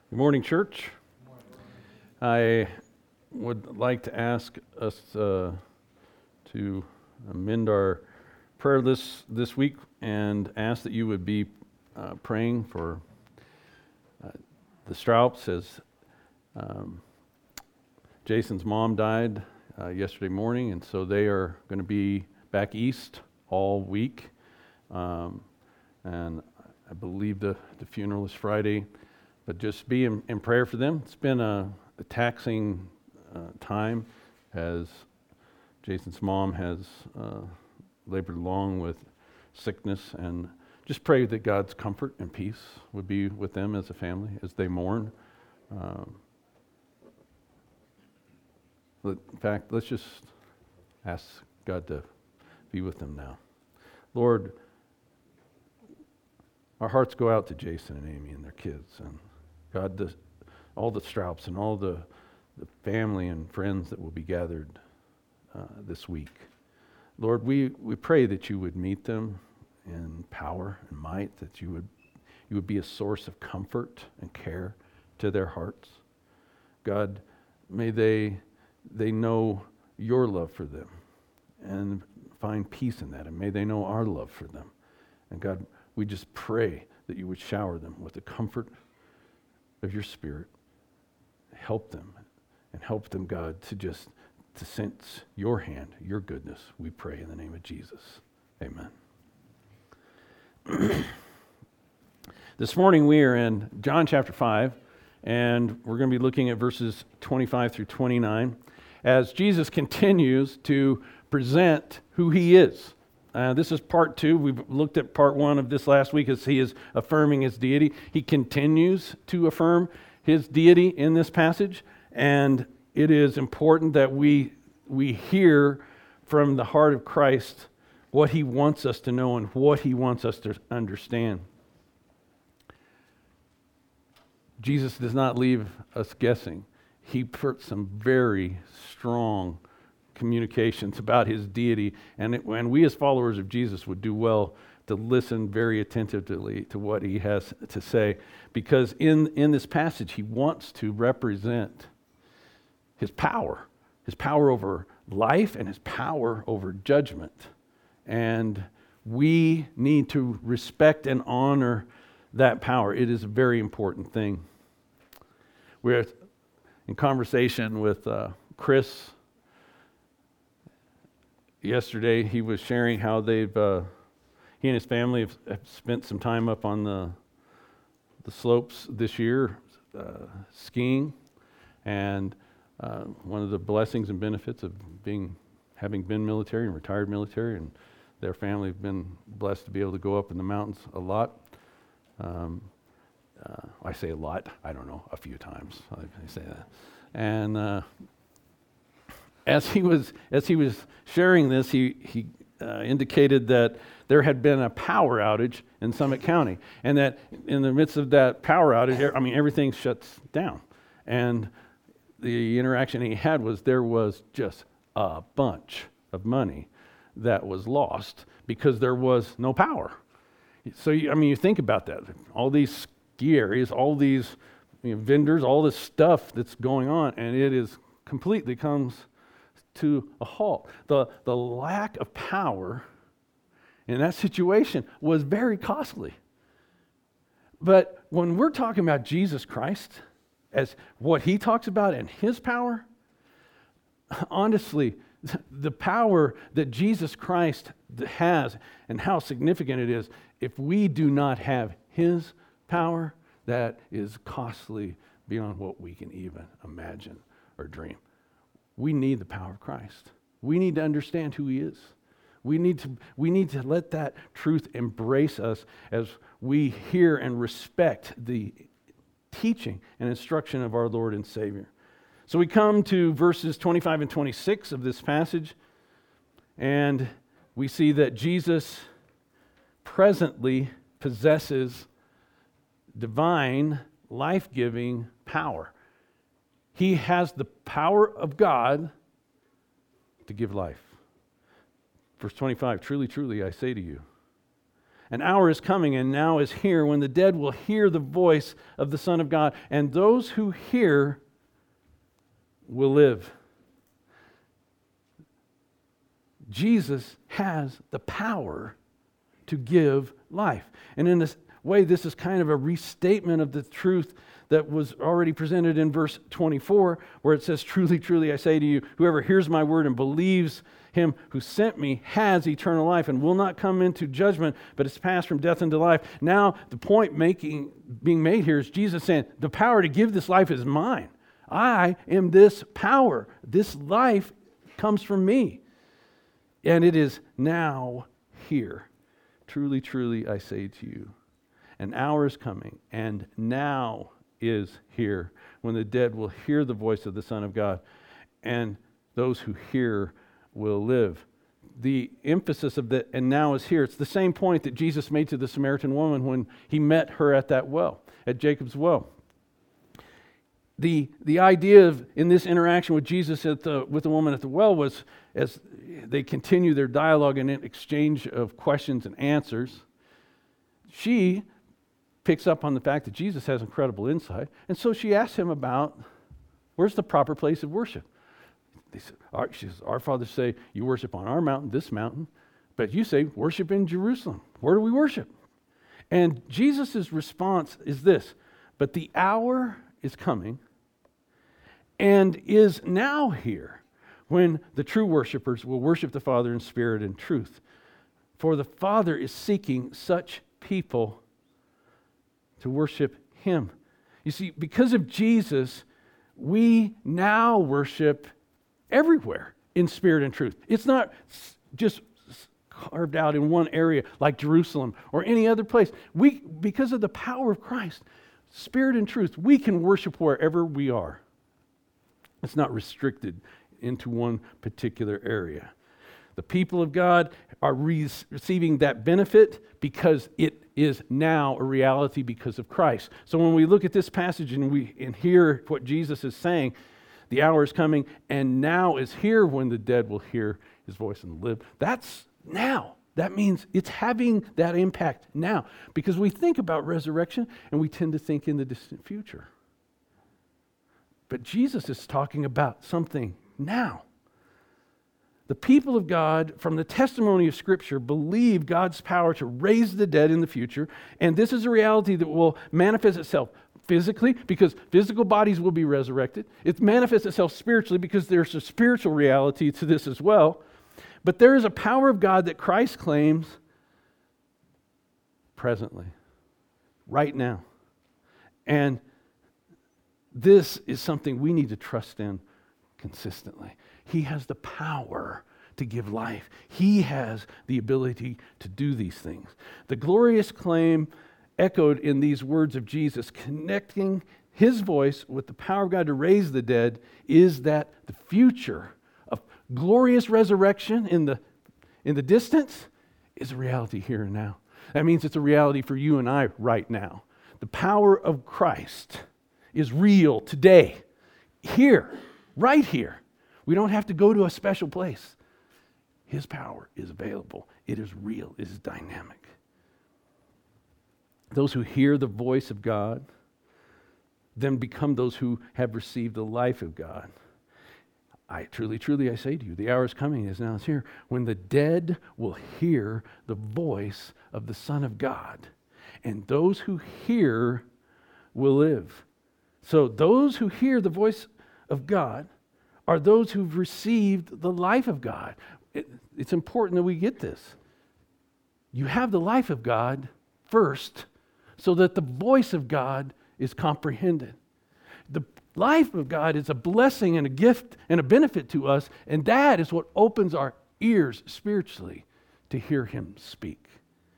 Good morning, church. I would like to ask us to amend our prayer list this week and ask that you would be praying for the Stroups as Jason's mom died yesterday morning, and so they are going to be back east all week. And I believe the funeral is Friday. But just be in prayer for them. It's been a taxing time as Jason's mom has labored along with sickness, and just pray that God's comfort and peace would be with them as a family as they mourn. In fact, let's just ask God to be with them now. Lord, our hearts go out to Jason and Amy and their kids, and God, all the Stroups and all the family and friends that will be gathered this week. Lord, we pray that you would meet them in power and might, that you would be a source of comfort and care to their hearts. God, may they know your love for them and find peace in that, and may they know our love for them. And God, we just pray that you would shower them with the comfort of your Spirit. Help them, and help them, God, to sense your hand, your goodness, we pray in the name of Jesus. Amen. This morning we are in John chapter 5, and we're going to be looking at verses 25 through 29 as Jesus continues to present who he is. This is part 2. We've looked at part 1 of this last week as he is affirming his deity. He continues to affirm his deity in this passage, and it is important that we hear from the heart of Christ what he wants us to know and what he wants us to understand. Jesus does not leave us guessing. He puts some very strong communications about his deity, and we as followers of Jesus would do well to listen very attentively to what he has to say, because in this passage he wants to represent his power over life and his power over judgment, and we need to respect and honor that power. It is a very important thing. We're in conversation with Chris yesterday. He was sharing how he and his family have spent some time up on the slopes this year skiing, and one of the blessings and benefits of having been military and retired military, and their family have been blessed to be able to go up in the mountains a lot. I say a lot, I don't know, a few times I say that. And as he was sharing this, he indicated that there had been a power outage in Summit County, and that in the midst of that power outage, everything shuts down. And the interaction he had was there was just a bunch of money that was lost because there was no power. So you think about that. All these ski areas, all these vendors, all this stuff that's going on, and it is completely comes to a halt. The lack of power in that situation was very costly. But when we're talking about Jesus Christ as what he talks about and his power, honestly, the power that Jesus Christ has and how significant it is, if we do not have his power, that is costly beyond what we can even imagine or dream. We need the power of Christ. We need to understand who he is. We need to let that truth embrace us as we hear and respect the teaching and instruction of our Lord and Savior. So we come to verses 25 and 26 of this passage, and we see that Jesus presently possesses divine, life-giving power. He has the power of God to give life. Verse 25, truly, truly, I say to you, An hour is coming and now is here when the dead will hear the voice of the Son of God, and those who hear will live. Jesus has the power to give life. And in this way, this is kind of a restatement of the truth that was already presented in verse 24, where it says, "Truly, truly, I say to you, whoever hears my word and believes him who sent me has eternal life and will not come into judgment, but is passed from death into life." Now, the point being made here is Jesus saying, the power to give this life is mine. I am this power. This life comes from me. And it is now here. Truly, truly, I say to you, an hour is coming, and now is here, when the dead will hear the voice of the Son of God, and those who hear will live. The emphasis of the "and now is here," it's the same point that Jesus made to the Samaritan woman when he met her at that well, at Jacob's well. The idea of, in this interaction with Jesus with the woman at the well, was as they continue their dialogue and exchange of questions and answers, she picks up on the fact that Jesus has incredible insight, and so she asks him about where's the proper place of worship. She says, "Our fathers say you worship on our mountain, this mountain, but you say worship in Jerusalem. Where do we worship?" And Jesus' response is this: "But the hour is coming and is now here when the true worshipers will worship the Father in spirit and truth. For the Father is seeking such people to worship him." You see, because of Jesus, we now worship everywhere in spirit and truth. It's not just carved out in one area like Jerusalem or any other place. Because of the power of Christ, spirit and truth, we can worship wherever we are. It's not restricted into one particular area. The people of God are receiving that benefit because it is now a reality because of Christ. So when we look at this passage and hear what Jesus is saying, the hour is coming and now is here when the dead will hear his voice and live. That's now. That means it's having that impact now. Because we think about resurrection and we tend to think in the distant future. But Jesus is talking about something now. The people of God, from the testimony of Scripture, believe God's power to raise the dead in the future, and this is a reality that will manifest itself physically, because physical bodies will be resurrected. It manifests itself spiritually, because there's a spiritual reality to this as well. But there is a power of God that Christ claims presently, right now. And this is something we need to trust in consistently. He has the power to give life. He has the ability to do these things. The glorious claim echoed in these words of Jesus, connecting his voice with the power of God to raise the dead, is that the future of glorious resurrection in the distance is a reality here and now. That means it's a reality for you and I right now. The power of Christ is real today, here, right here. We don't have to go to a special place. His power is available. It is real. It is dynamic. Those who hear the voice of God then become those who have received the life of God. I truly, truly, I say to you, the hour is coming, is now, it's here, when the dead will hear the voice of the Son of God, and those who hear will live. So those who hear the voice of God are those who've received the life of God. It's important that we get this. You have the life of God first, so that the voice of God is comprehended. The life of God is a blessing and a gift and a benefit to us, and that is what opens our ears spiritually to hear him speak.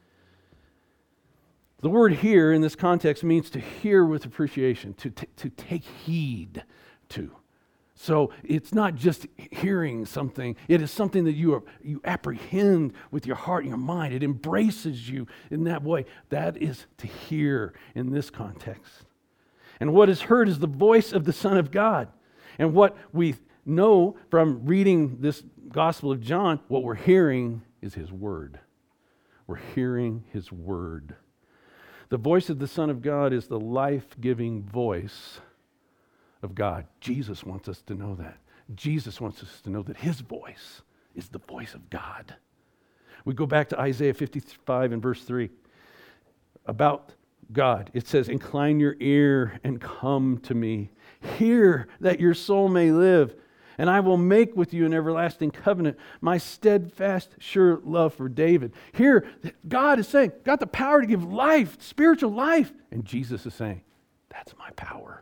The word "hear" in this context means to hear with appreciation, to take heed to. So it's not just hearing something, it is something that you apprehend with your heart and your mind. It embraces you in that way. That is to hear in this context. And what is heard is the voice of the Son of God. And what we know from reading this Gospel of John, what we're hearing is his word. We're hearing his word. The voice of the Son of God is the life-giving voice of God. Jesus wants us to know that. Jesus wants us to know that his voice is the voice of God. We go back to Isaiah 55 and verse 3. About God, it says, "Incline your ear and come to me. Hear that your soul may live. And I will make with you an everlasting covenant, my steadfast, sure love for David." Here, God is saying, got the power to give life, spiritual life. And Jesus is saying, that's my power.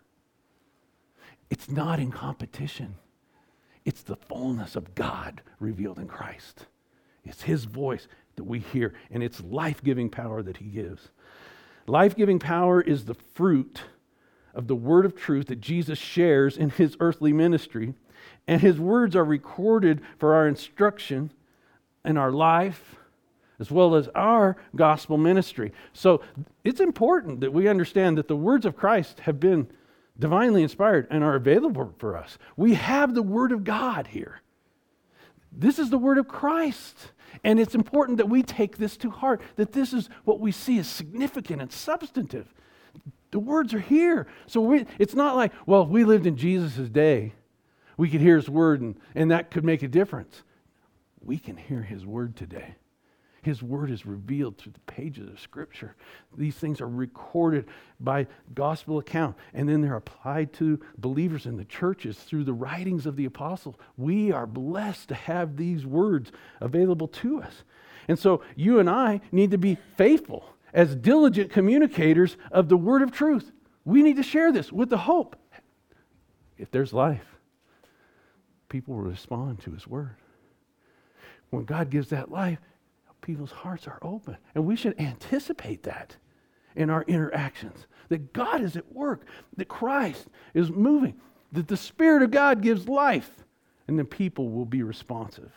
It's not in competition. It's the fullness of God revealed in Christ. It's his voice that we hear, and it's life-giving power that he gives. Life-giving power is the fruit of the word of truth that Jesus shares in his earthly ministry. And his words are recorded for our instruction in our life, as well as our gospel ministry. So it's important that we understand that the words of Christ have been divinely inspired and are available for us. We have the word of God here. This is the word of Christ. And it's important that we take this to heart, that this is what we see as significant and substantive. The words are here. So it's not like, well, if we lived in Jesus' day, we could hear his word and that could make a difference. We can hear his word today. His word is revealed through the pages of Scripture. These things are recorded by gospel account, and then they're applied to believers in the churches through the writings of the apostles. We are blessed to have these words available to us. And so you and I need to be faithful as diligent communicators of the word of truth. We need to share this with the hope. If there's life, people will respond to his word. When God gives that life, people's hearts are open. And we should anticipate that in our interactions. That God is at work. That Christ is moving. That the Spirit of God gives life. And then people will be responsive.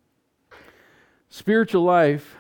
Spiritual life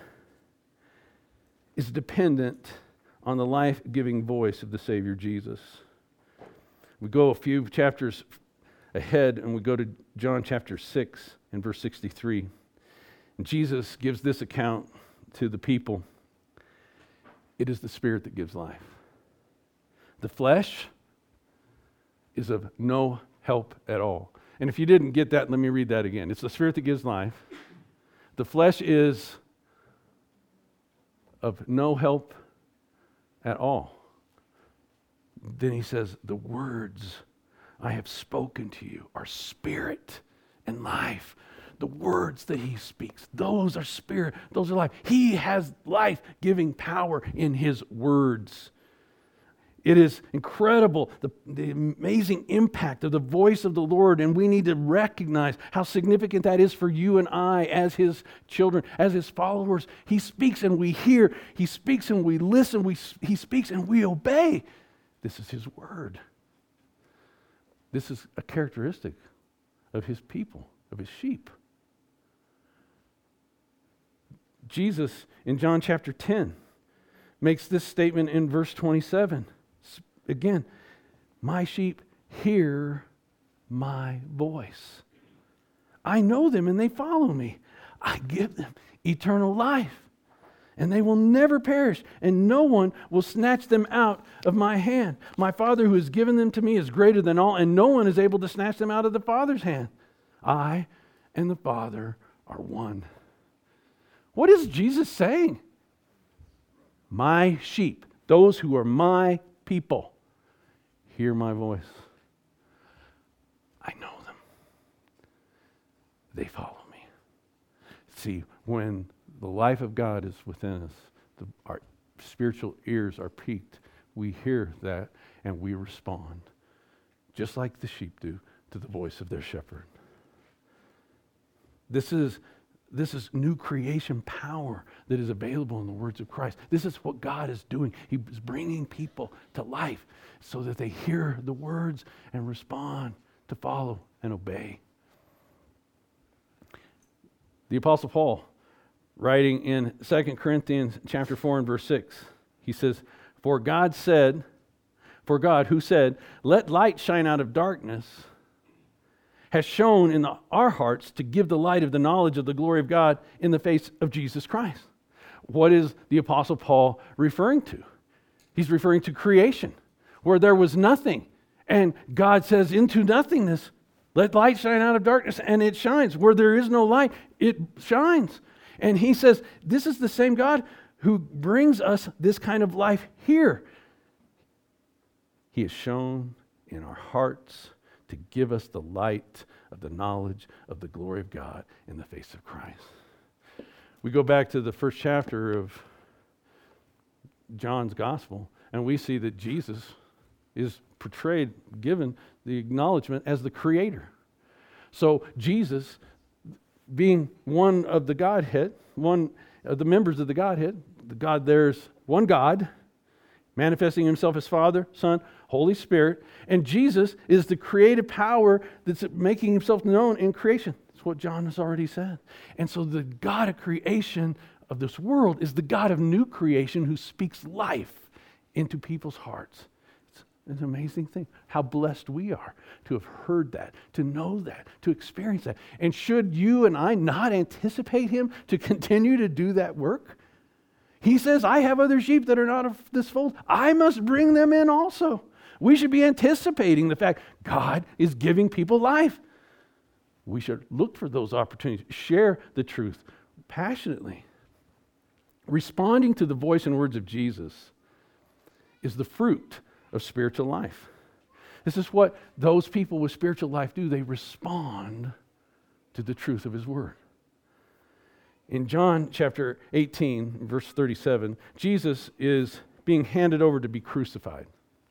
is dependent on the life-giving voice of the Savior Jesus. We go a few chapters ahead and we go to John chapter 6 and verse 63. And Jesus gives this account to the people. It is the Spirit that gives life. The flesh is of no help at all. And if you didn't get that, let me read that again. It's the Spirit that gives life. The flesh is of no help at all. Then he says, the words I have spoken to you are spirit and life. The words that he speaks, those are spirit, those are life. He has life-giving power in his words. It is incredible, the amazing impact of the voice of the Lord, and we need to recognize how significant that is for you and I as his children, as his followers. He speaks and we hear. He speaks and we listen. He speaks and we obey. This is his word. This is a characteristic of his people, of his sheep. Jesus, in John chapter 10, makes this statement in verse 27. Again, my sheep hear my voice. I know them and they follow me. I give them eternal life, and they will never perish, and no one will snatch them out of my hand. My Father who has given them to me is greater than all, and no one is able to snatch them out of the Father's hand. I and the Father are one. What is Jesus saying? My sheep, those who are my people, hear my voice. I know them. They follow me. See, when the life of God is within us, our spiritual ears are peaked. We hear that and we respond, just like the sheep do, to the voice of their shepherd. This is new creation power that is available in the words of Christ. This is what God is doing. He is bringing people to life so that they hear the words and respond to follow and obey. The Apostle Paul, writing in 2 Corinthians chapter 4 and verse 6, he says, For God who said, let light shine out of darkness, has shone in our hearts to give the light of the knowledge of the glory of God in the face of Jesus Christ. what is the Apostle Paul referring to? He's referring to creation, where there was nothing. And God says, into nothingness, let light shine out of darkness, and it shines. Where there is no light, it shines. And he says, this is the same God who brings us this kind of life here. He has shone in our hearts to give us the light of the knowledge of the glory of God in the face of Christ. We go back to the first chapter of John's Gospel, and we see that Jesus is portrayed, given the acknowledgement as the creator. So Jesus, being one of the Godhead, one of the members of the Godhead, there's one God, manifesting himself as Father, Son, Holy Spirit, and Jesus is the creative power that's making himself known in creation. That's what John has already said. And so the God of creation of this world is the God of new creation who speaks life into people's hearts. It's an amazing thing. How blessed we are to have heard that, to know that, to experience that. And should you and I not anticipate him to continue to do that work? He says, I have other sheep that are not of this fold. I must bring them in also. We should be anticipating the fact God is giving people life. We should look for those opportunities, share the truth passionately. Responding to the voice and words of Jesus is the fruit of spiritual life. This is what those people with spiritual life do. They respond to the truth of his word. In John chapter 18, verse 37, Jesus is being handed over to be crucified.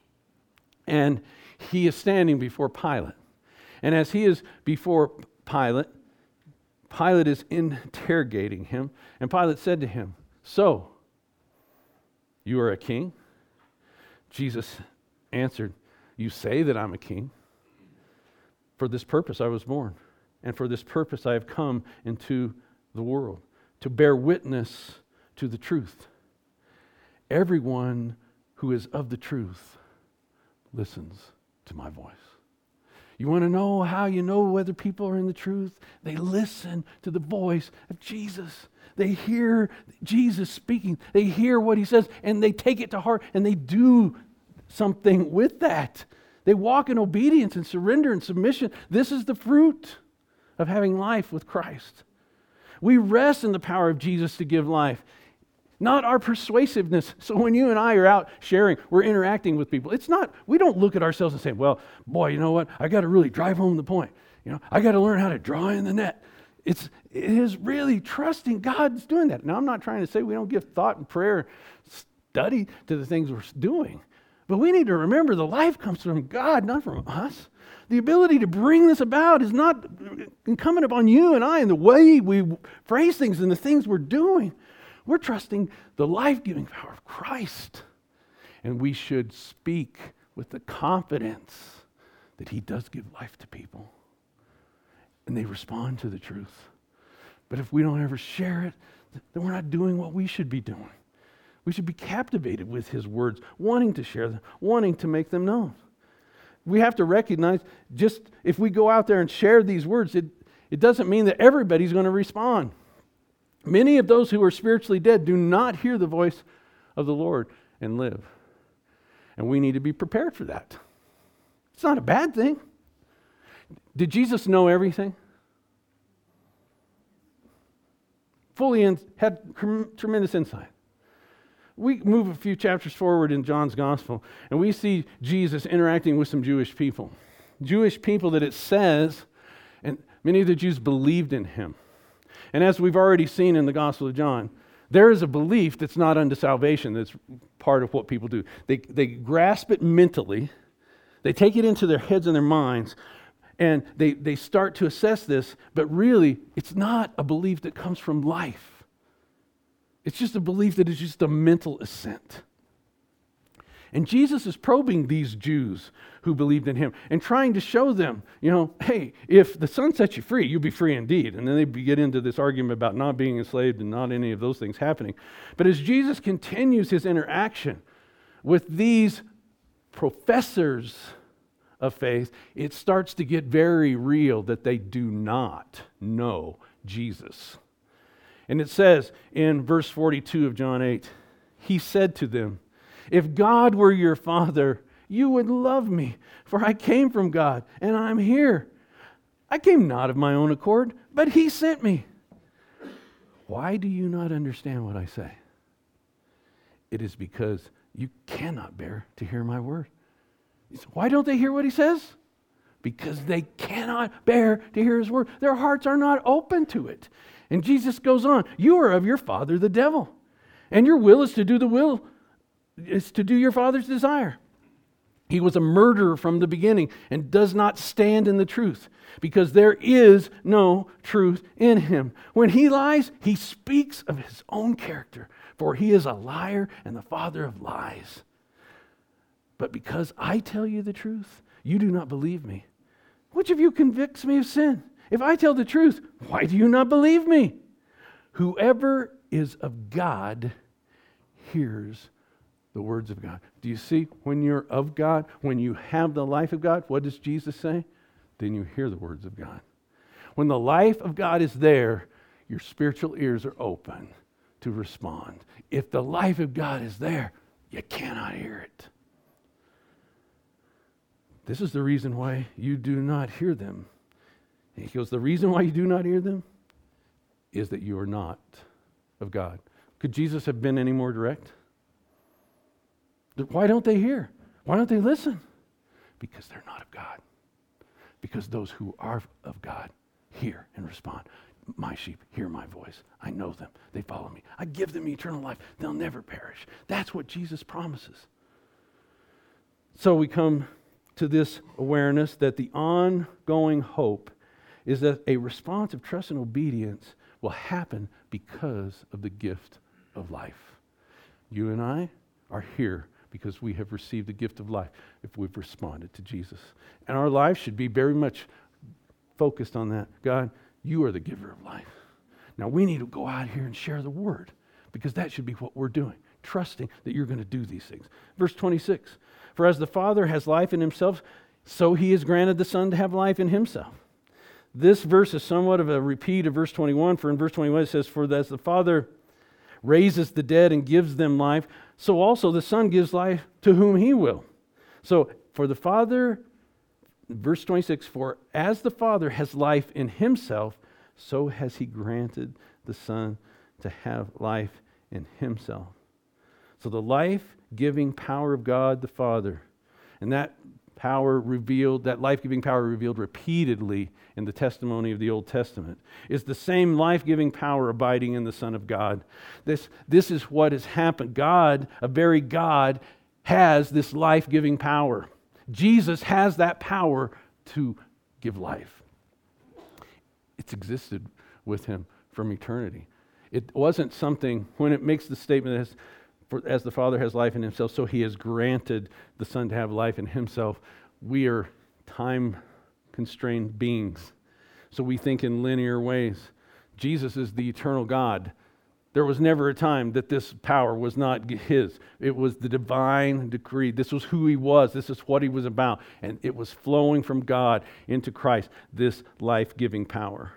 And he is standing before Pilate. And as he is before Pilate, Pilate is interrogating him. And Pilate said to him, so, you are a king? Jesus answered, you say that I'm a king. For this purpose I was born, and for this purpose I have come into the world, to bear witness to the truth. Everyone who is of the truth listens to my voice. You want to know how you know whether people are in the truth? They listen to the voice of Jesus. They hear Jesus speaking. They hear what he says, and they take it to heart, and they do something with that. They walk in obedience and surrender and submission. This is the fruit of having life with Christ. We rest in the power of Jesus to give life, not our persuasiveness. So when you and I are out sharing, we're interacting with people. We don't look at ourselves and say, well, boy, you know what? I got to really drive home the point. I got to learn how to draw in the net. It is really trusting God's doing that. Now, I'm not trying to say we don't give thought and prayer, study to the things we're doing. But we need to remember the life comes from God, not from us. The ability to bring this about is not incumbent upon you and I in the way we phrase things and the things we're doing. We're trusting the life-giving power of Christ. And we should speak with the confidence that he does give life to people. And they respond to the truth. But if we don't ever share it, then we're not doing what we should be doing. We should be captivated with his words, wanting to share them, wanting to make them known. We have to recognize, just if we go out there and share these words, it doesn't mean that everybody's going to respond. Many of those who are spiritually dead do not hear the voice of the Lord and live. And we need to be prepared for that. It's not a bad thing. Did Jesus know everything? Fully had tremendous insight. We move a few chapters forward in John's Gospel, and we see Jesus interacting with some Jewish people. Jewish people that it says, and many of the Jews believed in him. And as we've already seen in the Gospel of John, there is a belief that's not unto salvation. That's part of what people do. They grasp it mentally. They take it into their heads and their minds, and they start to assess this, but really, it's not a belief that comes from life. It's just a belief that is just a mental assent. And Jesus is probing these Jews who believed in him and trying to show them, hey, if the Son sets you free, you'll be free indeed. And then they get into this argument about not being enslaved and not any of those things happening. But as Jesus continues his interaction with these professors of faith, it starts to get very real that they do not know Jesus. And it says in verse 42 of John 8, he said to them, if God were your Father, you would love me, for I came from God, and I'm here. I came not of my own accord, but he sent me. Why do you not understand what I say? It is because you cannot bear to hear my word. Why don't they hear what he says? Because they cannot bear to hear his word. Their hearts are not open to it. And Jesus goes on, you are of your father the devil, and your will is to do your father's desire. He was a murderer from the beginning and does not stand in the truth, because there is no truth in him. When he lies, he speaks of his own character, for he is a liar and the father of lies. But because I tell you the truth, you do not believe me. Which of you convicts me of sin? If I tell the truth, why do you not believe me? Whoever is of God hears the words of God. Do you see, when you're of God, when you have the life of God, what does Jesus say? Then you hear the words of God. When the life of God is there, your spiritual ears are open to respond. If the life of God is there, you cannot hear it. This is the reason why you do not hear them. And he goes, the reason why you do not hear them is that you are not of God. Could Jesus have been any more direct? Why don't they hear? Why don't they listen? Because they're not of God. Because those who are of God hear and respond. My sheep hear my voice. I know them. They follow me. I give them eternal life. They'll never perish. That's what Jesus promises. So we come to this awareness that the ongoing hope is that a response of trust and obedience will happen because of the gift of life. You and I are here because we have received the gift of life if we've responded to Jesus. And our life should be very much focused on that. God, you are the giver of life. Now we need to go out here and share the word, because that should be what we're doing, trusting that you're going to do these things. Verse 26, for as the Father has life in himself, so he has granted the Son to have life in himself. This verse is somewhat of a repeat of verse 21, for in verse 21 it says, for as the Father raises the dead and gives them life, so also the Son gives life to whom he will. So for the Father, verse 26, for as the Father has life in himself, so has he granted the Son to have life in himself. So the life-giving power of God the Father, and that life-giving power revealed repeatedly in the testimony of the Old Testament, is the same life-giving power abiding in the Son of God. This is what has happened. God, a very God, has this life-giving power. Jesus has that power to give life. It's existed with him from eternity. It wasn't something, when it makes the statement as the Father has life in himself, so he has granted the Son to have life in himself. We are time-constrained beings, so we think in linear ways. Jesus is the eternal God. There was never a time that this power was not his. It was the divine decree. This was who he was. This is what he was about. And it was flowing from God into Christ, this life-giving power.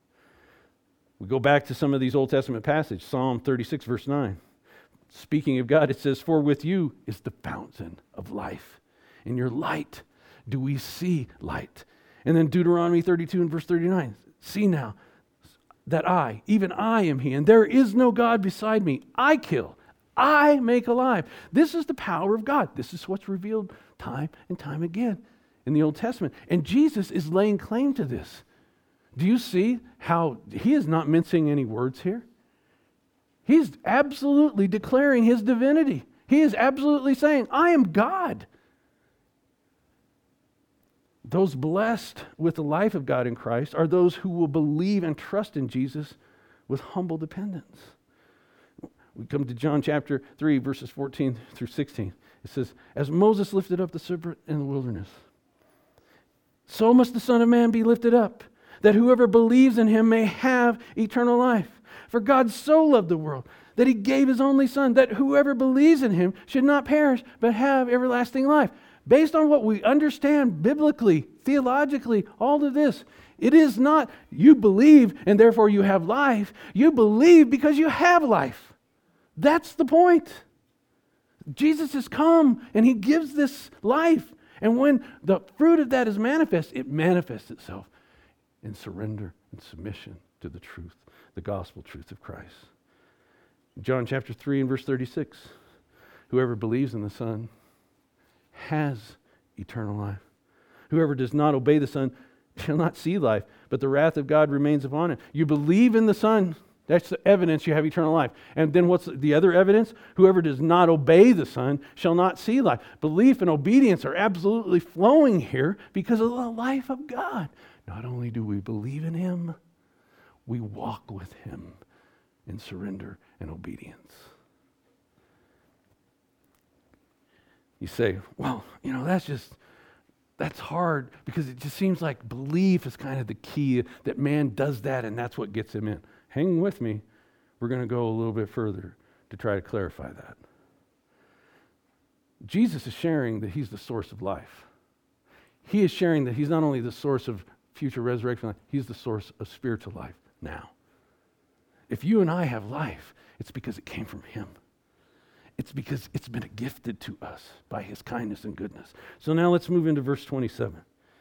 We go back to some of these Old Testament passages. Psalm 36, verse 9. Speaking of God, it says, for with you is the fountain of life. In your light do we see light. And then Deuteronomy 32 and verse 39. See now that I, even I am he, and there is no God beside me. I kill, I make alive. This is the power of God. This is what's revealed time and time again in the Old Testament. And Jesus is laying claim to this. Do you see how he is not mincing any words here? He's absolutely declaring his divinity. He is absolutely saying, I am God. Those blessed with the life of God in Christ are those who will believe and trust in Jesus with humble dependence. We come to John chapter 3, verses 14 through 16. It says, as Moses lifted up the serpent in the wilderness, so must the Son of Man be lifted up, that whoever believes in him may have eternal life. For God so loved the world that he gave his only Son, that whoever believes in him should not perish, but have everlasting life. based on what we understand biblically, theologically, all of this, it is not you believe and therefore you have life. You believe because you have life. That's the point. Jesus has come and he gives this life. And when the fruit of that is manifest, it manifests itself in surrender and submission to the truth, the gospel truth of Christ. John chapter 3 and verse 36, whoever believes in the Son has eternal life. Whoever does not obey the Son shall not see life, but the wrath of God remains upon him. You believe in the Son, that's the evidence you have eternal life. And then what's the other evidence? Whoever does not obey the Son shall not see life. Belief and obedience are absolutely flowing here because of the life of God. Not only do we believe in him, we walk with him in surrender and obedience. You say, well, that's hard because it just seems like belief is kind of the key, that man does that and that's what gets him in. Hang with me. We're going to go a little bit further to try to clarify that. Jesus is sharing that he's the source of life. He is sharing that he's not only the source of future resurrection life, he's the source of spiritual life now. If you and I have life, it's because it came from him. It's because it's been gifted to us by his kindness and goodness. So now let's move into verse 27.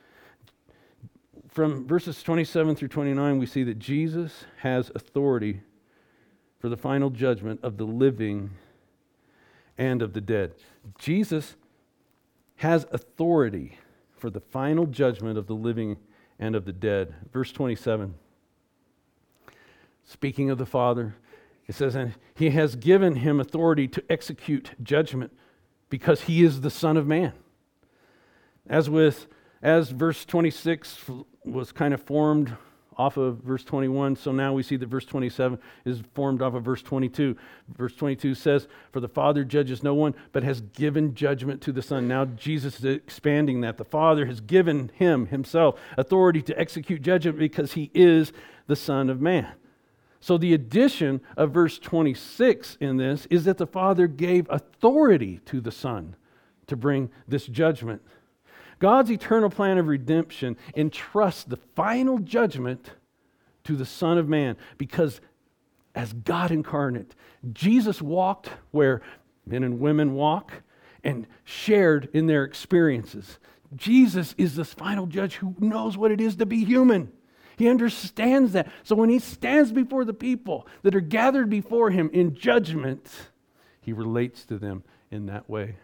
From verses 27 through 29, we see that Jesus has authority for the final judgment of the living and of the dead. Jesus has authority for the final judgment of the living and of the dead. Verse 27, speaking of the Father, it says, and he has given him authority to execute judgment because he is the Son of Man. As verse 26 was kind of formed off of verse 21, so now we see that verse 27 is formed off of verse 22. Verse 22 says, for the Father judges no one, but has given judgment to the Son. Now Jesus is expanding that. The Father has given him, himself, authority to execute judgment because he is the Son of Man. So the addition of verse 26 in this is that the Father gave authority to the Son to bring this judgment. God's eternal plan of redemption entrusts the final judgment to the Son of Man because as God incarnate, Jesus walked where men and women walk and shared in their experiences. Jesus is this final judge who knows what it is to be human. He understands that. So when he stands before the people that are gathered before him in judgment, he relates to them in that way.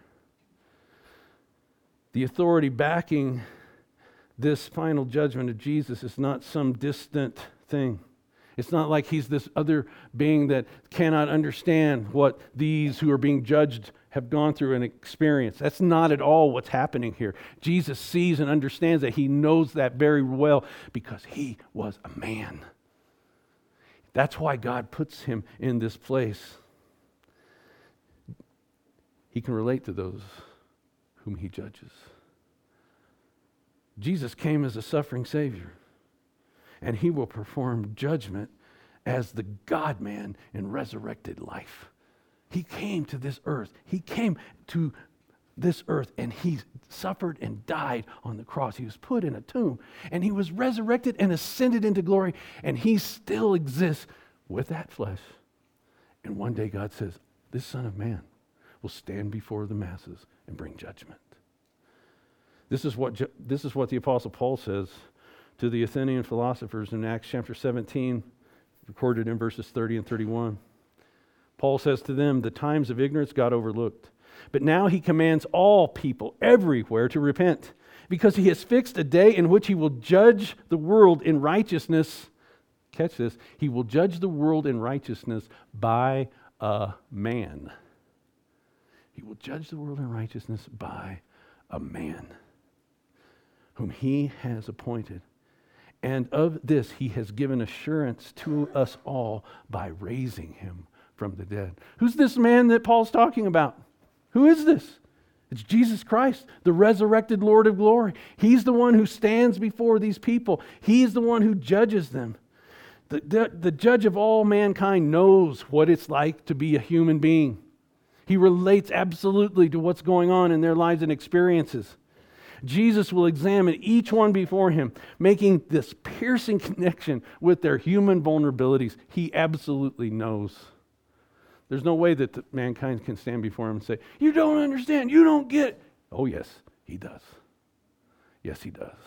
The authority backing this final judgment of Jesus is not some distant thing. It's not like he's this other being that cannot understand what these who are being judged have gone through and experienced. That's not at all what's happening here. Jesus sees and understands that. He knows that very well because he was a man. That's why God puts him in this place. He can relate to those whom he judges. Jesus came as a suffering Savior, and he will perform judgment as the God-man in resurrected life. He came to this earth. He came to this earth, and he suffered and died on the cross. He was put in a tomb, and he was resurrected and ascended into glory, and he still exists with that flesh. And one day God says, this Son of Man will stand before the masses and bring judgment. This is what the Apostle Paul says to the Athenian philosophers in Acts chapter 17, recorded in verses 30 and 31. Paul says to them, the times of ignorance God overlooked, but now he commands all people everywhere to repent, because he has fixed a day in which he will judge the world in righteousness. Catch this, he will judge the world in righteousness by a man. He will judge the world in righteousness by a man whom he has appointed. And of this he has given assurance to us all by raising him from the dead. Who's this man that Paul's talking about? Who is this? It's Jesus Christ, the resurrected Lord of glory. He's the one who stands before these people. He's the one who judges them. The judge of all mankind knows what it's like to be a human being. He relates absolutely to what's going on in their lives and experiences. Jesus will examine each one before him, making this piercing connection with their human vulnerabilities. He absolutely knows. There's no way that mankind can stand before him and say, "You don't understand, you don't get it." Oh yes, he does. Yes, he does.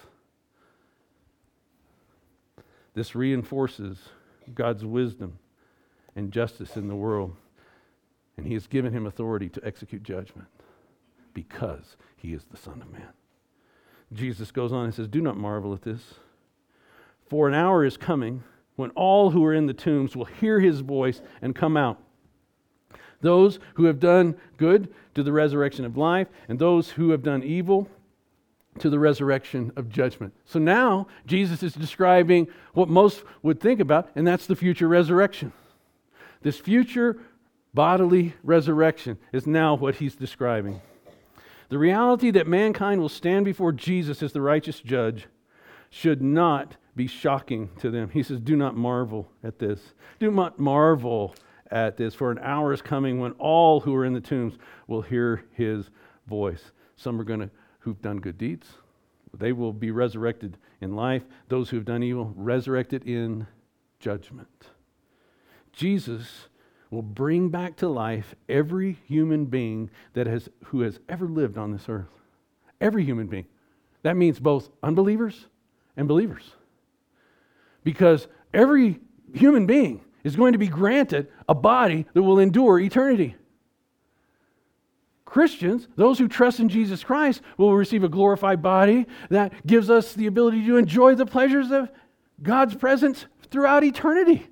This reinforces God's wisdom and justice in the world. And he has given him authority to execute judgment because he is the Son of Man. Jesus goes on and says, "Do not marvel at this, for an hour is coming when all who are in the tombs will hear his voice and come out. Those who have done good to the resurrection of life, and those who have done evil to the resurrection of judgment." So now Jesus is describing what most would think about, and that's the future resurrection. This future bodily resurrection is now what he's describing. The reality that mankind will stand before Jesus as the righteous judge should not be shocking to them. He says, "Do not marvel at this. Do not marvel at this, for an hour is coming when all who are in the tombs will hear his voice." Some are who've done good deeds, they will be resurrected in life. Those who have done evil, resurrected in judgment. Jesus will bring back to life every human being who has ever lived on this earth. Every human being. That means both unbelievers and believers. Because every human being is going to be granted a body that will endure eternity. Christians, those who trust in Jesus Christ, will receive a glorified body that gives us the ability to enjoy the pleasures of God's presence throughout eternity.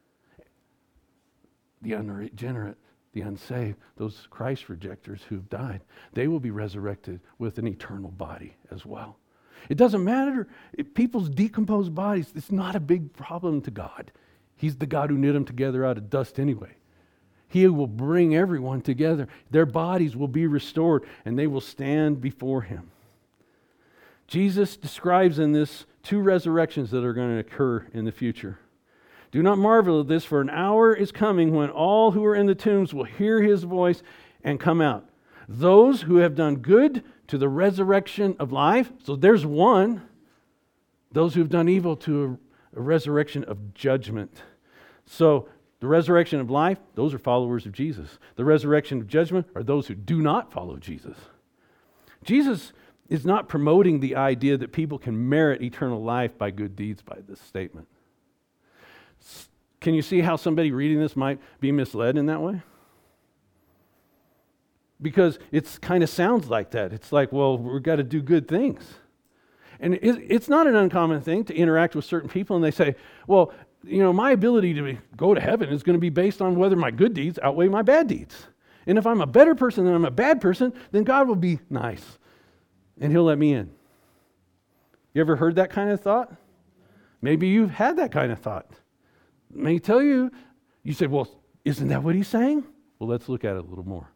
The unregenerate, the unsaved, those Christ rejectors who've died, they will be resurrected with an eternal body as well. It doesn't matter if people's decomposed bodies, it's not a big problem to God. He's the God who knit them together out of dust anyway. He will bring everyone together. Their bodies will be restored and they will stand before him. Jesus describes in this two resurrections that are going to occur in the future. "Do not marvel at this, for an hour is coming when all who are in the tombs will hear his voice and come out. Those who have done good to the resurrection of life," so there's one. "Those who have done evil to a resurrection of judgment." So the resurrection of life, those are followers of Jesus. The resurrection of judgment are those who do not follow Jesus. Jesus is not promoting the idea that people can merit eternal life by good deeds by this statement. Can you see how somebody reading this might be misled in that way? Because it kind of sounds like that. It's like, well, we've got to do good things. And it's not an uncommon thing to interact with certain people and they say, well, my ability to go to heaven is going to be based on whether my good deeds outweigh my bad deeds. And if I'm a better person than I'm a bad person, then God will be nice and he'll let me in. You ever heard that kind of thought? Maybe you've had that kind of thought. May tell you, you say, well, isn't that what he's saying? Well, let's look at it a little more.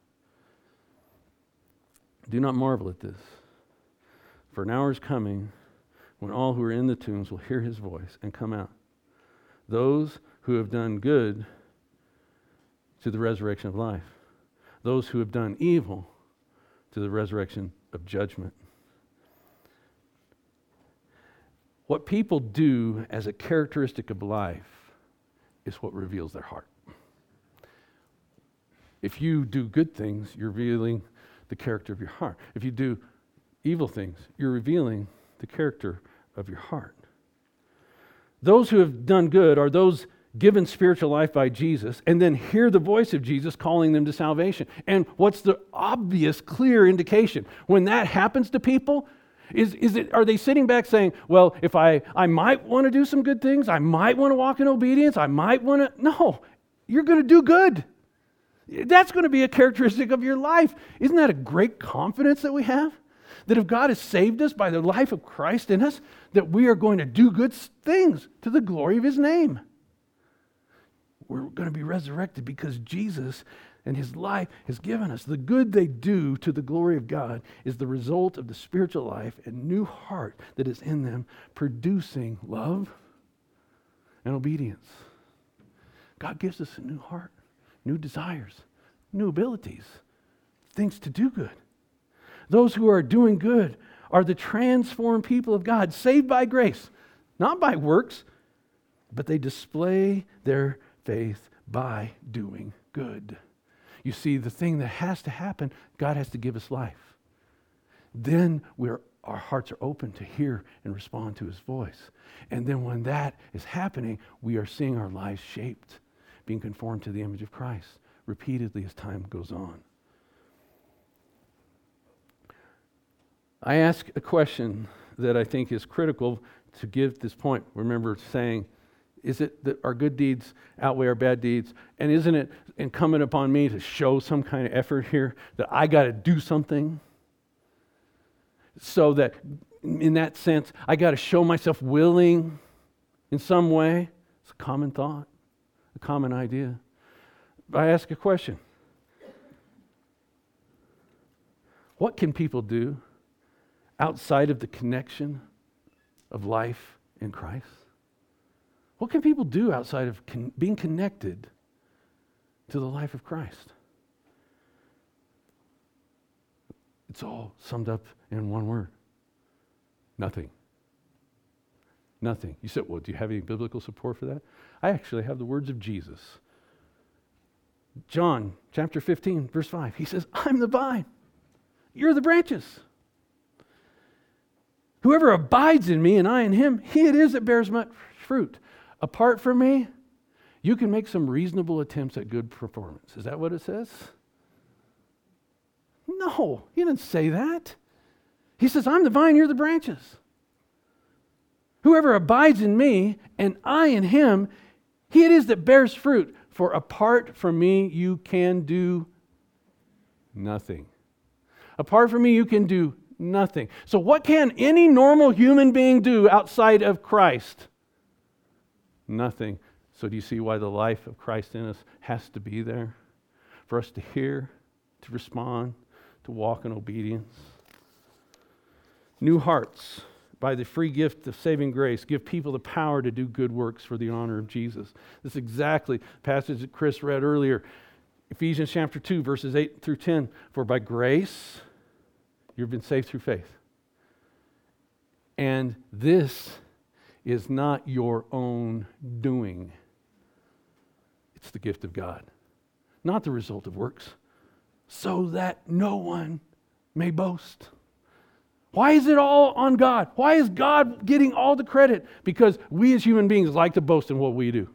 "Do not marvel at this, for an hour is coming when all who are in the tombs will hear his voice and come out. Those who have done good to the resurrection of life. Those who have done evil to the resurrection of judgment." What people do as a characteristic of life is what reveals their heart. If you do good things, you're revealing the character of your heart. If you do evil things, you're revealing the character of your heart. Those who have done good are those given spiritual life by Jesus and then hear the voice of Jesus calling them to salvation. And what's the obvious, clear indication? When that happens to people, are they sitting back saying, well, if I might want to do some good things, I might want to walk in obedience, I might want to... No, you're going to do good. That's going to be a characteristic of your life. Isn't that a great confidence that we have? That if God has saved us by the life of Christ in us, that we are going to do good things to the glory of his name. We're going to be resurrected because Jesus and his life has given us. The good they do to the glory of God is the result of the spiritual life and new heart that is in them, producing love and obedience. God gives us a new heart, new desires, new abilities, things to do good. Those who are doing good are the transformed people of God, saved by grace, not by works, but they display their faith by doing good. You see, the thing that has to happen, God has to give us life. Then our hearts are open to hear and respond to his voice. And then when that is happening, we are seeing our lives shaped, being conformed to the image of Christ repeatedly as time goes on. I ask a question that I think is critical to give this point. Remember saying, is it that our good deeds outweigh our bad deeds? And isn't it incumbent upon me to show some kind of effort here, that I got to do something? So that in that sense, I got to show myself willing in some way. It's a common thought, a common idea. But I ask a question. What can people do outside of the connection of life in Christ? What can people do outside of being connected to the life of Christ? It's all summed up in one word. Nothing. Nothing. You said, well, do you have any biblical support for that? I actually have the words of Jesus. John chapter 15, verse 5. He says, I'm the vine. You're the branches. Whoever abides in me and I in him, he it is that bears much fruit. Apart from me, you can make some reasonable attempts at good performance. Is that what it says? No, he didn't say that. He says, I'm the vine, you're the branches. Whoever abides in me and I in him, he it is that bears fruit. For apart from me, you can do nothing. Apart from me, you can do nothing. So what can any normal human being do outside of Christ? Nothing. So do you see why the life of Christ in us has to be there? For us to hear, to respond, to walk in obedience. New hearts, by the free gift of saving grace, give people the power to do good works for the honor of Jesus. This is exactly the passage that Chris read earlier. Ephesians chapter 2, verses 8 through 10. For by grace, you've been saved through faith. And this is not your own doing. It's the gift of God, not the result of works, so that no one may boast. Why is it all on God? Why is God getting all the credit? Because we as human beings like to boast in what we do.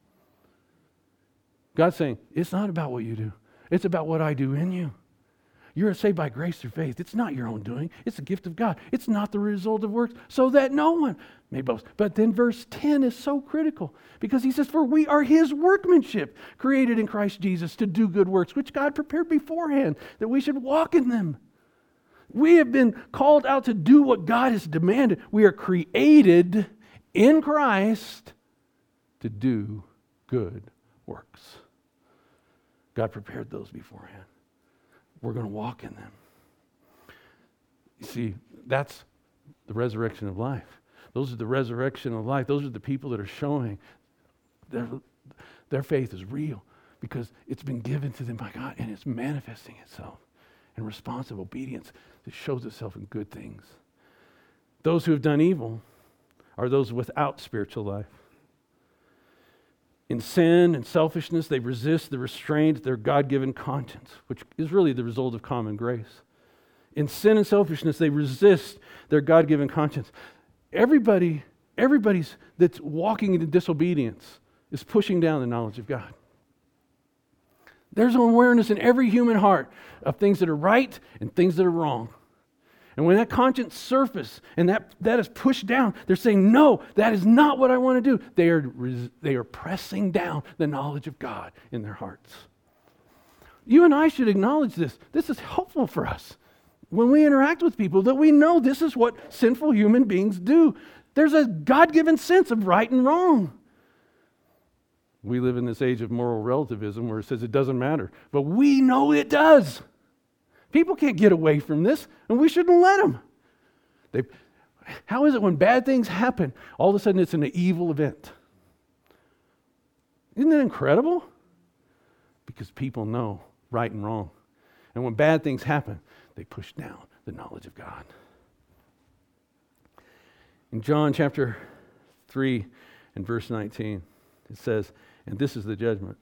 God's saying, it's not about what you do. It's about what I do in you. You're saved by grace through faith. It's not your own doing. It's the gift of God. It's not the result of works, so that no one may boast. But then verse 10 is so critical because he says, for we are his workmanship, created in Christ Jesus to do good works, which God prepared beforehand, that we should walk in them. We have been called out to do what God has demanded. We are created in Christ to do good works. God prepared those beforehand. We're going to walk in them. You see, that's the resurrection of life. Those are the resurrection of life. Those are the people that are showing their faith is real because it's been given to them by God and it's manifesting itself in responsive obedience that shows itself in good things. Those who have done evil are those without spiritual life. In sin and selfishness, they resist the restraint of their God-given conscience, which is really the result of common grace. In sin and selfishness, they resist their God-given conscience. Everybody's that's walking into disobedience is pushing down the knowledge of God. There's an awareness in every human heart of things that are right and things that are wrong. And when that conscience surfaces and that is pushed down, they're saying, no, that is not what I want to do. They are pressing down the knowledge of God in their hearts. You and I should acknowledge this. This is helpful for us when we interact with people, that we know this is what sinful human beings do. There's a God-given sense of right and wrong. We live in this age of moral relativism where it says it doesn't matter. But we know it does. People can't get away from this, and we shouldn't let them. How is it when bad things happen, all of a sudden it's an evil event? Isn't that incredible? Because people know right and wrong. And when bad things happen, they push down the knowledge of God. In John chapter 3 and verse 19, it says, and this is the judgment.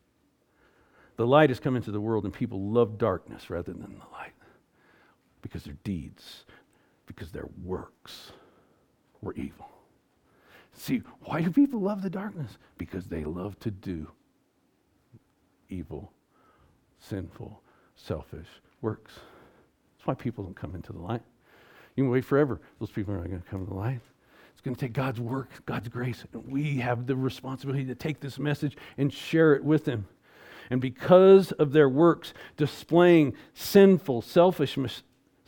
The light has come into the world, and people love darkness rather than the light because their deeds, because their works were evil. See, why do people love the darkness? Because they love to do evil, sinful, selfish works. That's why people don't come into the light. You can wait forever. Those people are not going to come to the light. It's going to take God's work, God's grace, and we have the responsibility to take this message and share it with them. And because of their works displaying sinful selfishness,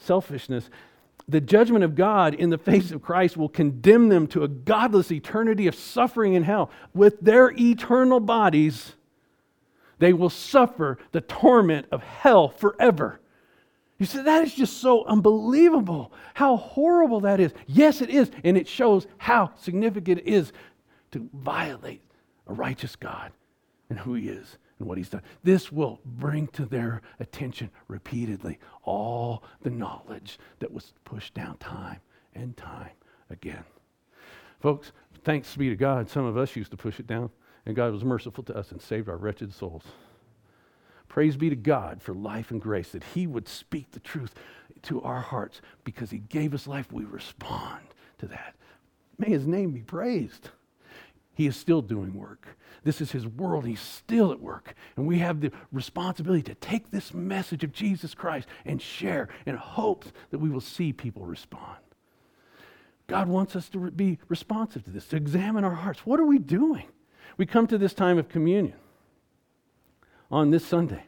the judgment of God in the face of Christ will condemn them to a godless eternity of suffering in hell. With their eternal bodies, they will suffer the torment of hell forever. You say, that is just so unbelievable. How horrible that is. Yes, it is. And it shows how significant it is to violate a righteous God and who He is and what He's done. This will bring to their attention repeatedly all the knowledge that was pushed down time and time again. Folks, thanks be to God, some of us used to push it down, and God was merciful to us and saved our wretched souls. Praise be to God for life and grace, that He would speak the truth to our hearts. Because He gave us life, we respond to that. May His name be praised. He is still doing work. This is His world. He's still at work. And we have the responsibility to take this message of Jesus Christ and share in hopes that we will see people respond. God wants us to be responsive to this, to examine our hearts. What are we doing? We come to this time of communion on this Sunday.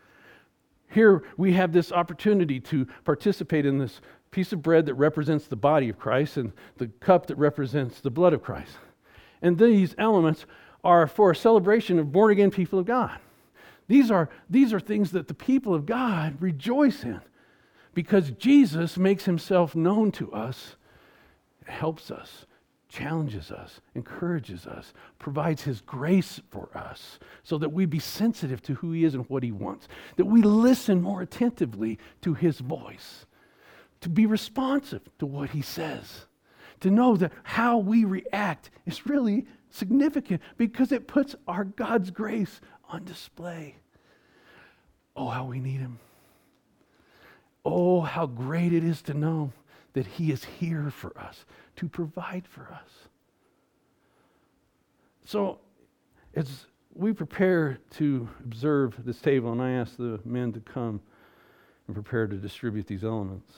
Here we have this opportunity to participate in this piece of bread that represents the body of Christ and the cup that represents the blood of Christ. And these elements are for a celebration of born-again people of God. These are things that the people of God rejoice in because Jesus makes Himself known to us, helps us, challenges us, encourages us, provides His grace for us so that we be sensitive to who He is and what He wants, that we listen more attentively to His voice, to be responsive to what He says, to know that how we react is really significant because it puts our God's grace on display. Oh, how we need Him. Oh, how great it is to know that He is here for us, to provide for us. So, as we prepare to observe this table, and I ask the men to come and prepare to distribute these elements,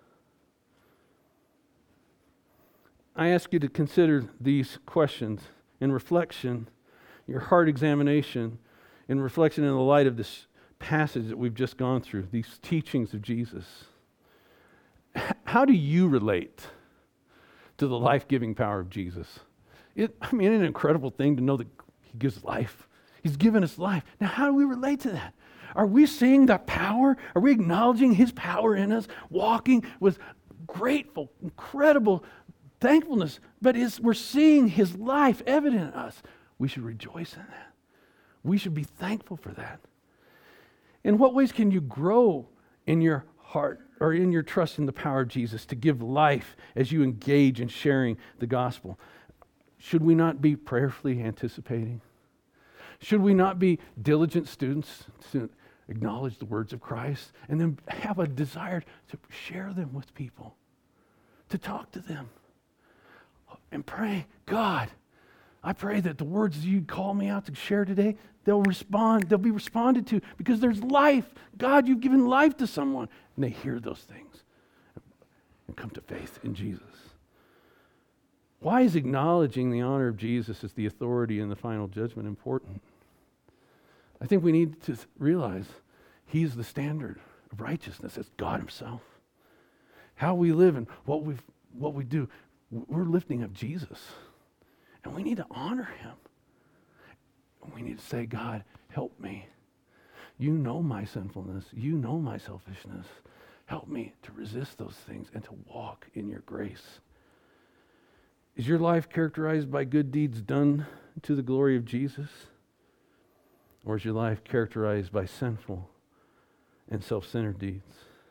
I ask you to consider these questions in reflection, your heart examination, in reflection in the light of this passage that we've just gone through, these teachings of Jesus. How do you relate to the life-giving power of Jesus? Isn't it an incredible thing to know that He gives life? He's given us life. Now, how do we relate to that? Are we seeing that power? Are we acknowledging His power in us, walking with grateful, incredible thankfulness? But we're seeing His life evident in us. We should rejoice in that. We should be thankful for that. In what ways can you grow in your heart or in your trust in the power of Jesus to give life as you engage in sharing the gospel? Should we not be prayerfully anticipating? Should we not be diligent students to acknowledge the words of Christ and then have a desire to share them with people, to talk to them and pray, God, I pray that the words you call me out to share today, they'll be responded to because there's life. God, you've given life to someone. And they hear those things and come to faith in Jesus. Why is acknowledging the honor of Jesus as the authority in the final judgment important? I think we need to realize He's the standard of righteousness. It's God Himself. How we live and what we do, we're lifting up Jesus. And we need to honor Him. We need to say, God, help me. You know my sinfulness. You know my selfishness. Help me to resist those things and to walk in your grace. Is your life characterized by good deeds done to the glory of Jesus? Or is your life characterized by sinful and self-centered deeds.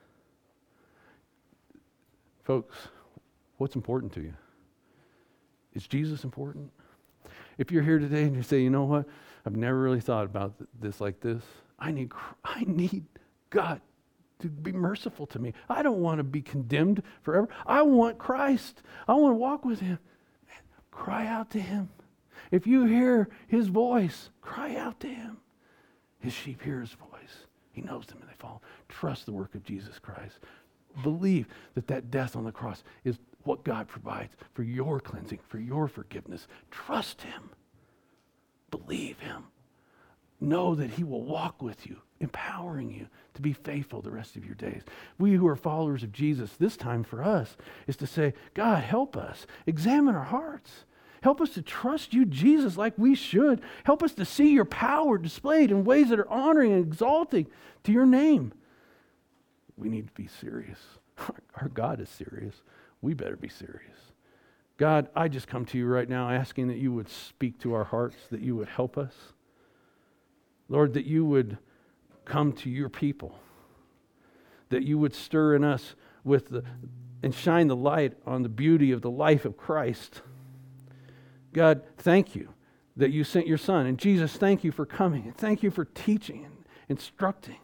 Folks, what's important to you? Is Jesus important? If you're here today and you say, you know what, I've never really thought about this like this. I need God to be merciful to me. I don't want to be condemned forever. I want Christ. I want to walk with him. Man, cry out to him. If you hear his voice, cry out to him. His sheep hear his voice. He knows them and they follow. Trust the work of Jesus Christ. Believe that death on the cross is what God provides for your cleansing, for your forgiveness. Trust him. Believe him. Know that he will walk with you, empowering you to be faithful the rest of your days. We who are followers of Jesus, this time for us is to say, God, help us. Examine our hearts. Help us to trust you, Jesus, like we should. Help us to see your power displayed in ways that are honoring and exalting to your name. We need to be serious. Our God is serious. We better be serious. God, I just come to you right now asking that you would speak to our hearts, that you would help us. Lord, that you would come to your people, that you would stir in us and shine the light on the beauty of the life of Christ. God, thank you that you sent your Son. And Jesus, thank you for coming. And thank you for teaching and instructing.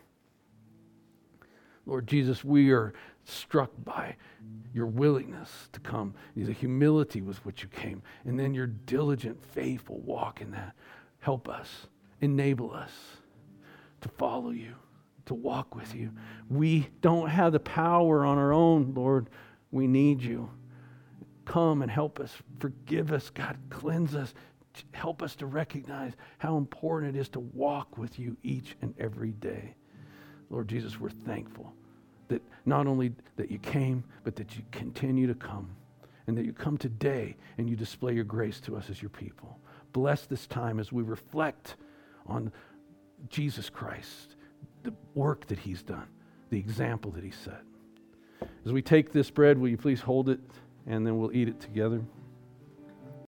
Lord Jesus, we are struck by your willingness to come. The humility was what you came. And then your diligent, faithful walk in that. Help us. Enable us to follow you, to walk with you. We don't have the power on our own, Lord. We need you. Come and help us. Forgive us, God. Cleanse us. Help us to recognize how important it is to walk with you each and every day. Lord Jesus, we're thankful that not only that you came, but that you continue to come, and that you come today and you display your grace to us as your people. Bless this time as we reflect on Jesus Christ, the work that he's done, the example that he set. As we take this bread, will you please hold it, and then we'll eat it together.